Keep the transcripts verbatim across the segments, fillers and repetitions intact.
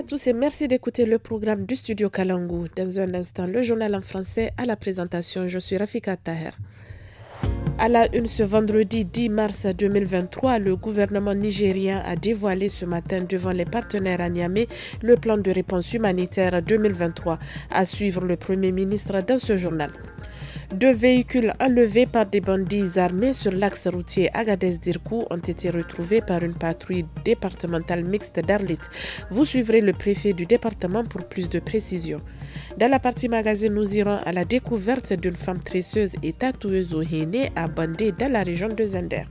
tous et merci d'écouter le programme du studio Kalangu. Dans un instant, le journal en français à la présentation. Je suis Rafika Taher. À la une ce vendredi dix mars deux mille vingt-trois, le gouvernement nigérien a dévoilé ce matin devant les partenaires à Niamey le plan de réponse humanitaire deux mille vingt-trois. À suivre le Premier ministre dans ce journal. Deux véhicules enlevés par des bandits armés sur l'axe routier Agadez-Dirkou ont été retrouvés par une patrouille départementale mixte d'Arlit. Vous suivrez le préfet du département pour plus de précisions. Dans la partie magazine, nous irons à la découverte d'une femme tresseuse et tatoueuse au henné à Bandé dans la région de Zender.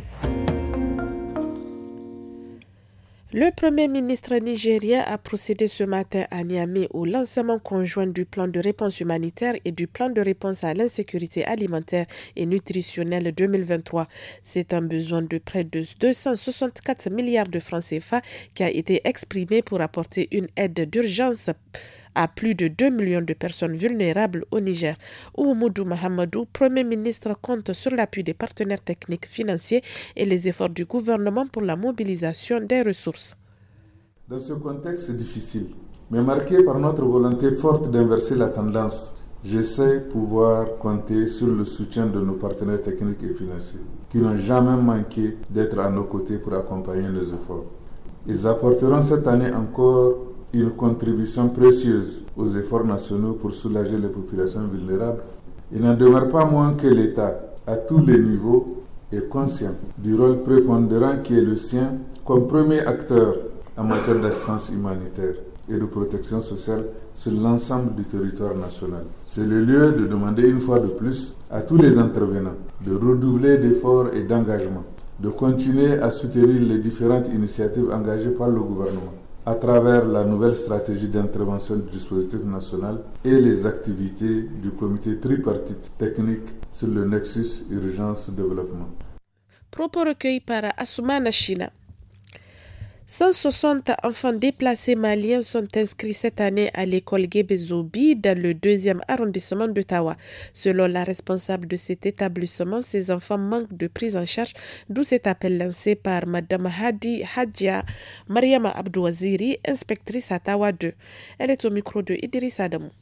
Le Premier ministre nigérien a procédé ce matin à Niamey au lancement conjoint du plan de réponse humanitaire et du plan de réponse à l'insécurité alimentaire et nutritionnelle deux mille vingt-trois. C'est un besoin de près de deux cent soixante-quatre milliards de francs C F A qui a été exprimé pour apporter une aide d'urgence à plus de deux millions de personnes vulnérables au Niger. Oumoudou Mahamadou, Premier ministre, compte sur l'appui des partenaires techniques, financiers et les efforts du gouvernement pour la mobilisation des ressources. Dans ce contexte difficile, mais marqué par notre volonté forte d'inverser la tendance, je sais pouvoir compter sur le soutien de nos partenaires techniques et financiers, qui n'ont jamais manqué d'être à nos côtés pour accompagner nos efforts. Ils apporteront cette année encore une contribution précieuse aux efforts nationaux pour soulager les populations vulnérables. Il n'en demeure pas moins que l'État, à tous les niveaux, est conscient du rôle prépondérant qui est le sien comme premier acteur en matière d'assistance humanitaire et de protection sociale sur l'ensemble du territoire national. C'est le lieu de demander une fois de plus à tous les intervenants de redoubler d'efforts et d'engagement, de continuer à soutenir les différentes initiatives engagées par le gouvernement à travers la nouvelle stratégie d'intervention du dispositif national et les activités du comité tripartite technique sur le Nexus Urgence-Développement. Propos recueillis par Assoumana China. cent soixante enfants déplacés maliens sont inscrits cette année à l'école Guébé-Zobi dans le deuxième arrondissement d'Ottawa. Selon la responsable de cet établissement, ces enfants manquent de prise en charge, d'où cet appel lancé par Mme Hadi Hadja Mariama Abdouaziri, inspectrice à Tawa deux. Elle est au micro de Idriss Adamou.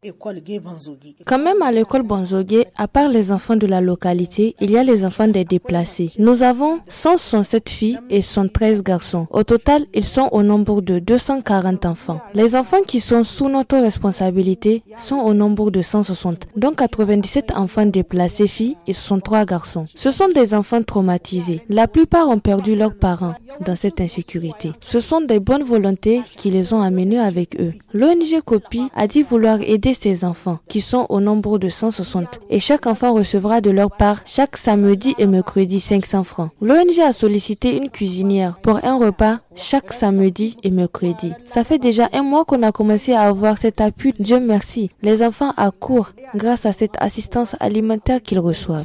Quand même à l'école Bonzogué, à part les enfants de la localité, il y a les enfants des déplacés. Nous avons cent soixante-sept filles et cent treize garçons. Au total, ils sont au nombre de deux cent quarante enfants. Les enfants qui sont sous notre responsabilité sont au nombre de cent soixante, dont quatre-vingt-dix-sept enfants déplacés filles et soixante-trois garçons. Ce sont des enfants traumatisés. La plupart ont perdu leurs parents dans cette insécurité. Ce sont des bonnes volontés qui les ont amenés avec eux. L'O N G Copi a dit vouloir aider ces enfants qui sont au nombre de cent soixante et chaque enfant recevra de leur part chaque samedi et mercredi cinq cents francs. L'O N G a sollicité une cuisinière pour un repas chaque samedi et mercredi. Ça fait déjà un mois qu'on a commencé à avoir cet appui. Dieu merci, les enfants accourent grâce à cette assistance alimentaire qu'ils reçoivent.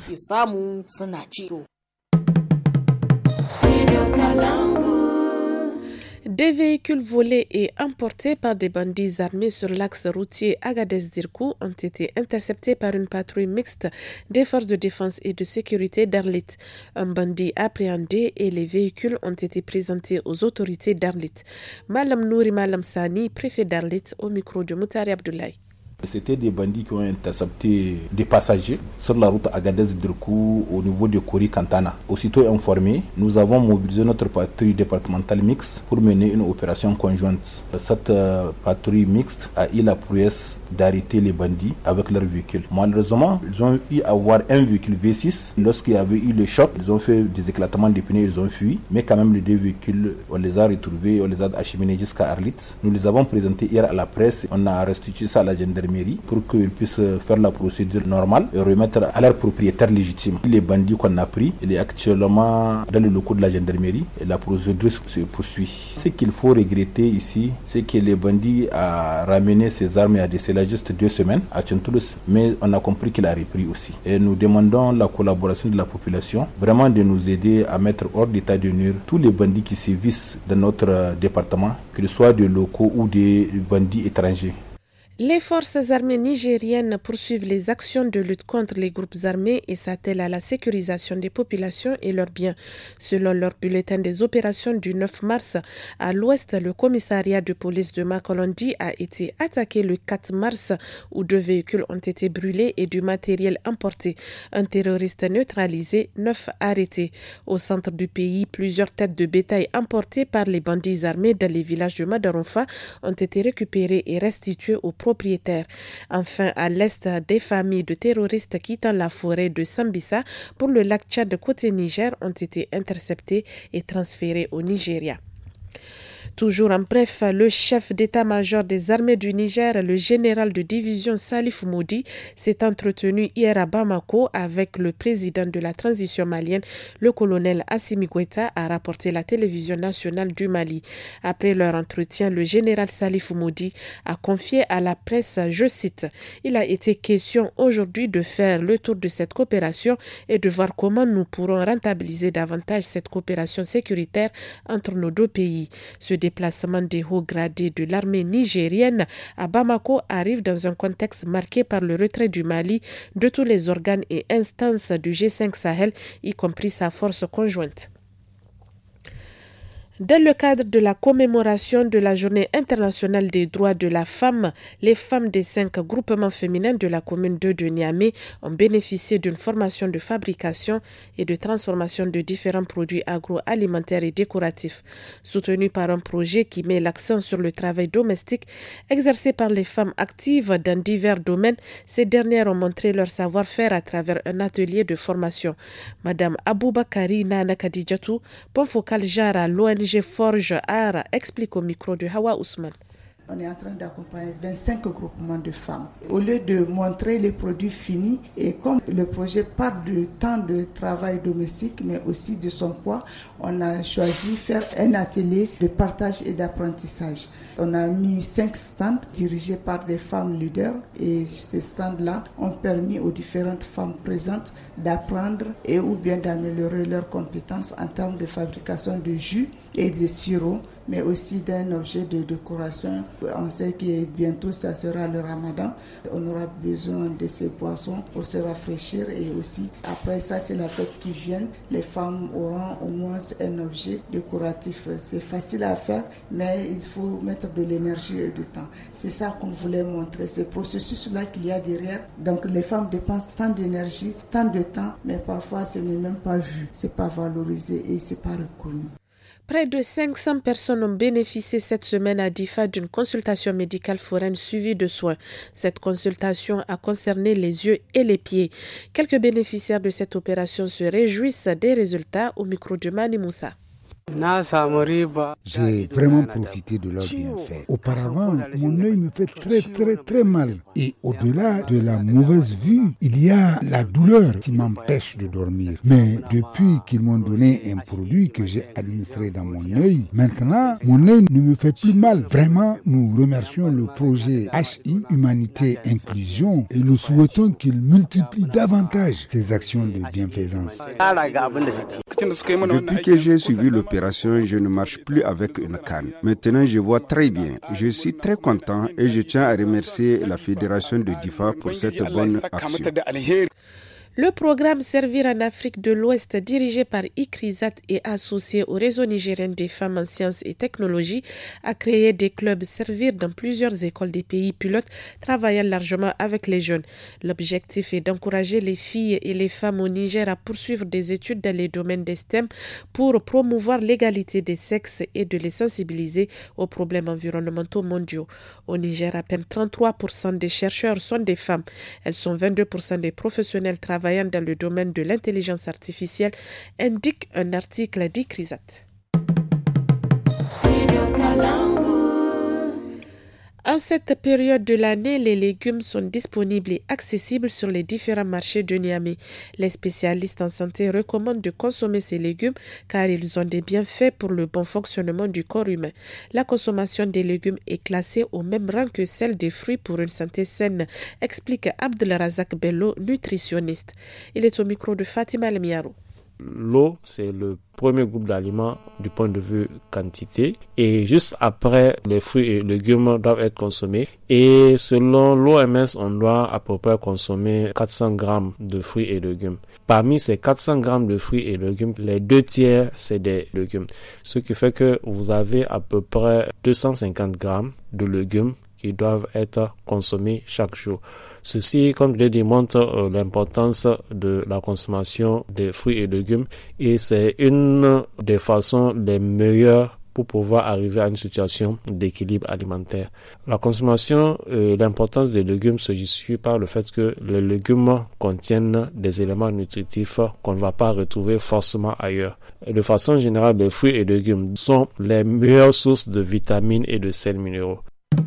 Des véhicules volés et emportés par des bandits armés sur l'axe routier Agadez-Dirkou ont été interceptés par une patrouille mixte des forces de défense et de sécurité d'Arlit. Un bandit appréhendé et les véhicules ont été présentés aux autorités d'Arlit. Malam Nouri Malam Sani, préfet d'Arlit, au micro de Moutari Abdoulaye. C'était des bandits qui ont intercepté des passagers sur la route Agadez-Dirkou au niveau de Kori-Kantana. Aussitôt informés, nous avons mobilisé notre patrouille départementale mixte pour mener une opération conjointe. Cette euh, patrouille mixte a eu la prouesse d'arrêter les bandits avec leurs véhicules. Malheureusement, ils ont eu à avoir un véhicule V six. Lorsqu'il y avait eu le choc, ils ont fait des éclatements de pneus, ils ont fui. Mais quand même, les deux véhicules, on les a retrouvés, on les a acheminés jusqu'à Arlit. Nous les avons présentés hier à la presse. On a restitué ça à la gendarmerie pour qu'ils puissent faire la procédure normale et remettre à leur propriétaire légitime. Les bandits qu'on a pris, il est actuellement dans le locaux de la gendarmerie et la procédure se poursuit. Ce qu'il faut regretter ici, c'est que les bandits a ramené ses armes et a décelé juste deux semaines à Tchentoulos, mais on a compris qu'il a repris aussi. Et nous demandons la collaboration de la population, vraiment de nous aider à mettre hors d'état de nuire tous les bandits qui sévissent dans notre département, qu'ils soient des locaux ou des bandits étrangers. Les forces armées nigériennes poursuivent les actions de lutte contre les groupes armés et s'attellent à la sécurisation des populations et leurs biens. Selon leur bulletin des opérations du neuf mars, à l'ouest, le commissariat de police de Makolondi a été attaqué le quatre mars où deux véhicules ont été brûlés et du matériel emporté. Un terroriste neutralisé, neuf arrêtés. Au centre du pays, plusieurs têtes de bétail emportées par les bandits armés dans les villages de Madaronfa ont été récupérées et restituées aux propriétaires. Enfin, à l'est, des familles de terroristes quittant la forêt de Sambisa pour le lac Tchad côté Niger ont été interceptées et transférées au Nigeria. Toujours en bref, le chef d'état-major des armées du Niger, le général de division Salif Moudi, s'est entretenu hier à Bamako avec le président de la transition malienne, le colonel Assimi Goïta, a rapporté la télévision nationale du Mali. Après leur entretien, le général Salif Moudi a confié à la presse, je cite, « Il a été question aujourd'hui de faire le tour de cette coopération et de voir comment nous pourrons rentabiliser davantage cette coopération sécuritaire entre nos deux pays. » Ce déplacement des hauts gradés de l'armée nigérienne à Bamako arrive dans un contexte marqué par le retrait du Mali de tous les organes et instances du G cinq Sahel, y compris sa force conjointe. Dans le cadre de la commémoration de la Journée internationale des droits de la femme, les femmes des cinq groupements féminins de la commune deux de Niamey ont bénéficié d'une formation de fabrication et de transformation de différents produits agroalimentaires et décoratifs. Soutenu par un projet qui met l'accent sur le travail domestique exercé par les femmes actives dans divers domaines, ces dernières ont montré leur savoir-faire à travers un atelier de formation. Madame Aboubakari Nana Kadidjatou, point focal Jara à l'O N G Forge Art, explique au micro de Hawa Ousmane. On est en train d'accompagner vingt-cinq groupements de femmes. Au lieu de montrer les produits finis, et comme le projet part du temps de travail domestique, mais aussi de son poids, on a choisi de faire un atelier de partage et d'apprentissage. On a mis cinq stands dirigés par des femmes leaders et ces stands-là ont permis aux différentes femmes présentes d'apprendre et ou bien d'améliorer leurs compétences en termes de fabrication de jus et de sirop, mais aussi d'un objet de décoration. On sait que bientôt ça sera le Ramadan. On aura besoin de ces boissons pour se rafraîchir et aussi après ça c'est la fête qui vient. Les femmes auront au moins un objet décoratif. C'est facile à faire, mais il faut mettre de l'énergie et du temps. C'est ça qu'on voulait montrer, ce processus-là qu'il y a derrière. Donc les femmes dépensent tant d'énergie, tant de temps, mais parfois ce n'est même pas vu, c'est pas valorisé et c'est pas reconnu. Près de cinq cents personnes ont bénéficié cette semaine à Difa d'une consultation médicale foraine suivie de soins. Cette consultation a concerné les yeux et les pieds. Quelques bénéficiaires de cette opération se réjouissent des résultats au micro de Mani Moussa. J'ai vraiment profité de leurs bienfaits. Auparavant, mon œil me fait très très très mal. Et au-delà de la mauvaise vue, il y a la douleur qui m'empêche de dormir. Mais depuis qu'ils m'ont donné un produit que j'ai administré dans mon œil, maintenant, mon œil ne me fait plus mal. Vraiment, nous remercions le projet H I, Humanité Inclusion, et nous souhaitons qu'il multiplie davantage ses actions de bienfaisance. Depuis que j'ai suivi l'opération, je ne marche plus avec une canne. Maintenant, je vois très bien. Je suis très content et je tiens à remercier la Fédération de Difa pour cette bonne action. Le programme Servir en Afrique de l'Ouest, dirigé par ICRISAT et associé au réseau nigérien des femmes en sciences et technologies, a créé des clubs Servir dans plusieurs écoles des pays pilotes, travaillant largement avec les jeunes. L'objectif est d'encourager les filles et les femmes au Niger à poursuivre des études dans les domaines des S T E M pour promouvoir l'égalité des sexes et de les sensibiliser aux problèmes environnementaux mondiaux. Au Niger, à peine trente-trois pour cent des chercheurs sont des femmes. Elles sont vingt-deux pour cent des professionnels travaillant dans le domaine de l'intelligence artificielle, indique un article d'ICRISAT. En cette période de l'année, les légumes sont disponibles et accessibles sur les différents marchés de Niamey. Les spécialistes en santé recommandent de consommer ces légumes car ils ont des bienfaits pour le bon fonctionnement du corps humain. La consommation des légumes est classée au même rang que celle des fruits pour une santé saine, explique Abdelrazak Bello, nutritionniste. Il est au micro de Fatima Lemiaro. L'eau, c'est le premier groupe d'aliments du point de vue quantité. Et juste après, les fruits et légumes doivent être consommés. Et selon l'O M S, on doit à peu près consommer quatre cents grammes de fruits et légumes. Parmi ces quatre cents grammes de fruits et légumes, les deux tiers, c'est des légumes. Ce qui fait que vous avez à peu près deux cent cinquante grammes de légumes qui doivent être consommés chaque jour. Ceci, comme je l'ai dit, montre euh, l'importance de la consommation des fruits et légumes et c'est une des façons les meilleures pour pouvoir arriver à une situation d'équilibre alimentaire. La consommation et l'importance des légumes se justifie par le fait que les légumes contiennent des éléments nutritifs qu'on ne va pas retrouver forcément ailleurs. Et de façon générale, les fruits et légumes sont les meilleures sources de vitamines et de sels minéraux.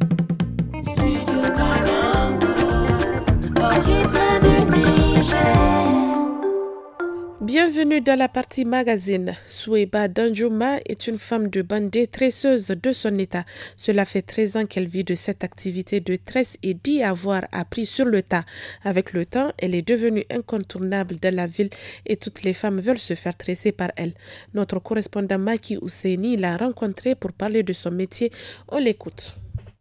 Bienvenue dans la partie magazine. Soueba Danjouma est une femme de Bandé, tresseuse de son état. Cela fait treize ans qu'elle vit de cette activité de tresse et dit avoir appris sur le tas. Avec le temps, elle est devenue incontournable dans la ville et toutes les femmes veulent se faire tresser par elle. Notre correspondant Maki Ousseini l'a rencontrée pour parler de son métier. On l'écoute.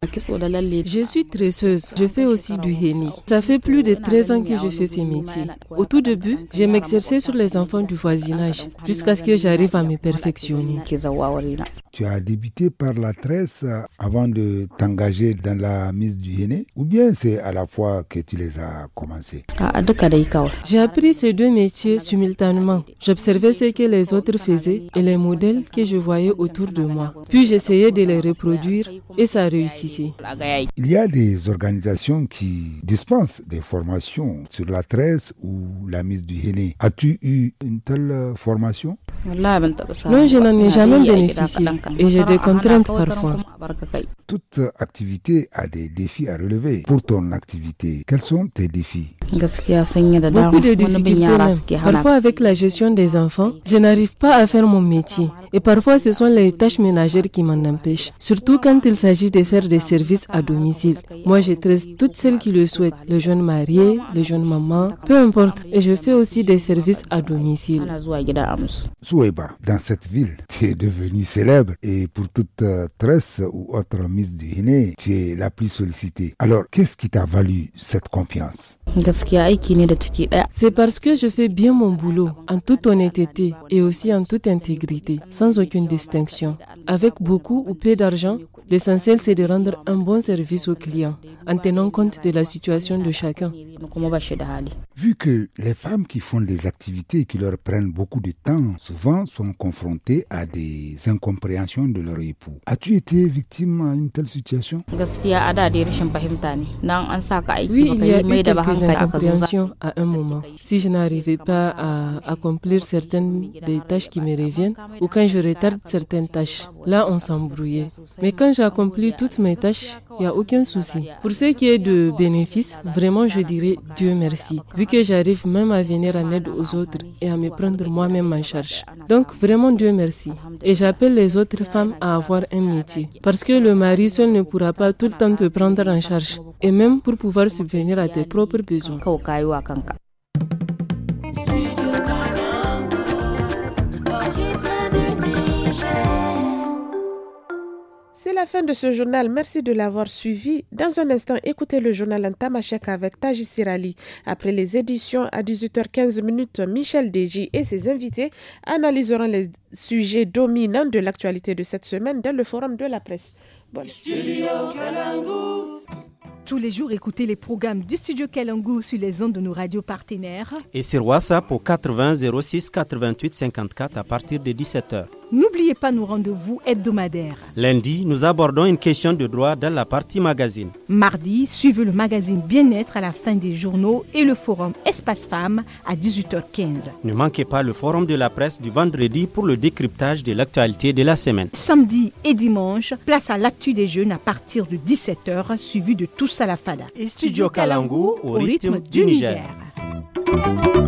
Je suis tresseuse, je fais aussi du henni. Ça fait plus de treize ans que je fais ces métiers. Au tout début, je m'exerçais sur les enfants du voisinage, jusqu'à ce que j'arrive à me perfectionner. Tu as débuté par la tresse avant de t'engager dans la mise du henné, ou bien c'est à la fois que tu les as commencés? J'ai appris ces deux métiers simultanément. J'observais ce que les autres faisaient et les modèles que je voyais autour de moi. Puis j'essayais de les reproduire et ça réussissait. Il y a des organisations qui dispensent des formations sur la tresse ou la mise du henné. As-tu eu une telle formation? Non, je n'en ai jamais bénéficié et j'ai des contraintes parfois. Toute activité a des défis à relever. Pour ton activité, quels sont tes défis? Beaucoup de difficultés même. Parfois avec la gestion des enfants, je n'arrive pas à faire mon métier. Et parfois ce sont les tâches ménagères qui m'en empêchent. Surtout quand il s'agit de faire des services à domicile. Moi je tresse toutes celles qui le souhaitent. Les jeunes mariés, les jeunes mamans, peu importe. Et je fais aussi des services à domicile. Soueba, dans cette ville, tu es devenue célèbre et pour toute euh, tresse ou autre mise du henné, tu es la plus sollicitée. Alors, qu'est-ce qui t'a valu cette confiance? C'est parce que je fais bien mon boulot, en toute honnêteté et aussi en toute intégrité, sans aucune distinction. Avec beaucoup ou peu d'argent, l'essentiel c'est de rendre un bon service aux clients, en tenant compte de la situation de chacun. Vu que les femmes qui font des activités qui leur prennent beaucoup de temps, souvent sont confrontées à des incompréhensions de leur époux. As-tu été victime à une telle situation? Oui, il y a eu quelques incompréhensions à un moment. Si je n'arrivais pas à accomplir certaines des tâches qui me reviennent, ou quand je retarde certaines tâches, là on s'embrouillait. Mais quand j'accomplis toutes mes tâches, il n'y a aucun souci. Pour ce qui est de bénéfices, vraiment je dirais Dieu merci. Vu que j'arrive même à venir en aide aux autres et à me prendre moi-même en charge. Donc vraiment Dieu merci. Et j'appelle les autres femmes à avoir un métier. Parce que le mari seul ne pourra pas tout le temps te prendre en charge. Et même pour pouvoir subvenir à tes propres besoins. C'est la fin de ce journal. Merci de l'avoir suivi. Dans un instant, écoutez le journal en tamashek avec Taji Sirali. Après les éditions à dix-huit heures quinze, Michel Deji et ses invités analyseront les sujets dominants de l'actualité de cette semaine dans le forum de la presse. Bonne. Tous les jours, écoutez les programmes du Studio Kalangu sur les ondes de nos radios partenaires. Et sur WhatsApp au quatre-vingts zéro six quatre-vingt-huit cinquante-quatre à partir de dix-sept heures. N'oubliez pas nos rendez-vous hebdomadaires. Lundi, nous abordons une question de droit dans la partie magazine. Mardi, suivez le magazine Bien-être à la fin des journaux et le forum Espace Femmes à dix-huit heures quinze. Ne manquez pas le forum de la presse du vendredi pour le décryptage de l'actualité de la semaine. Samedi et dimanche, place à l'actu des jeunes à partir de dix-sept heures, suivi de Tous à la Fada. Et Studio Kalangu au rythme du Niger. Niger.